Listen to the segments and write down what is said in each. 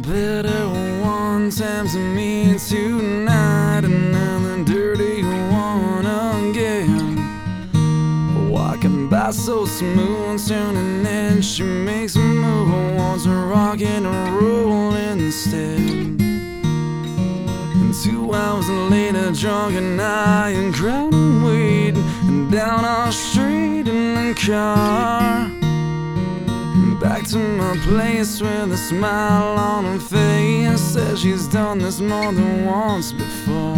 better one tempts me tonight, another dirty one again. Walking by so smooth, turning and she makes a move, wants a rock and a roll instead. And 2 hours later, drunk and high and crowded, waiting down our street in the car. Back to my place with a smile on her face, says she's done this more than once before.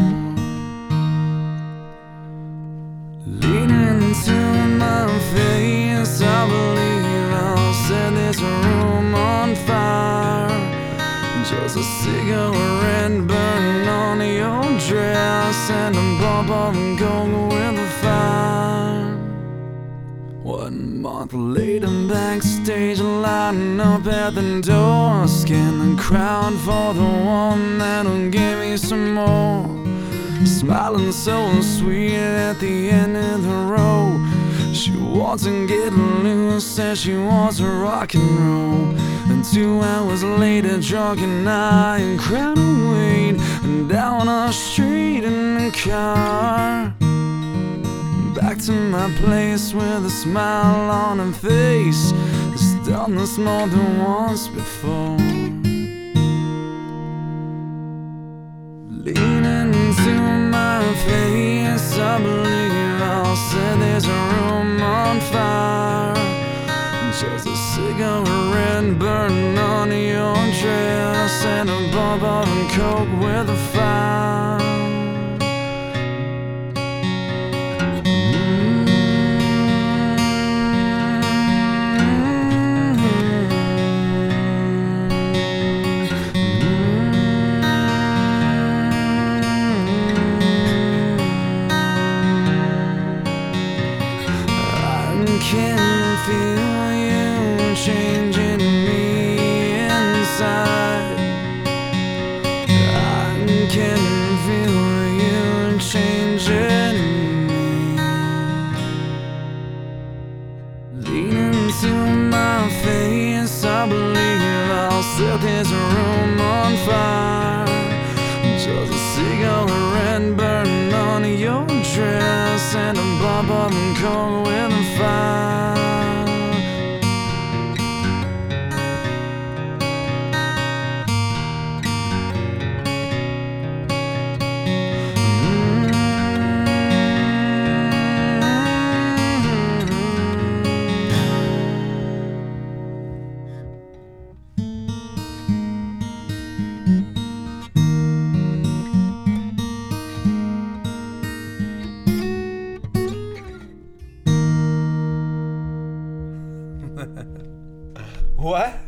Leaning into my face, I believe I'll set this room on fire. Just a cigarette burning on your dress and a bump of coke with a fire. 1 month later, backstage, lining up at the door, scanning the crowd for the one that'll give me some more. Smiling so sweet at the end of the row, she wants to get loose, says she wants to rock and roll. And 2 hours later, drunk and high and crowded, waiting down our street in the car. Back to my place with a smile on her face, has done this more than once before. Leaning into my face, I believe I'll set this room on fire. Just a cigarette burning on your dress and a bump of coke with a fire. I can feel you changing me inside. I can feel you changing me. Leaning to my face, I believe I'll set this room on fire. Just a cigarette burning on your dress and a bump of coke with a fire. What?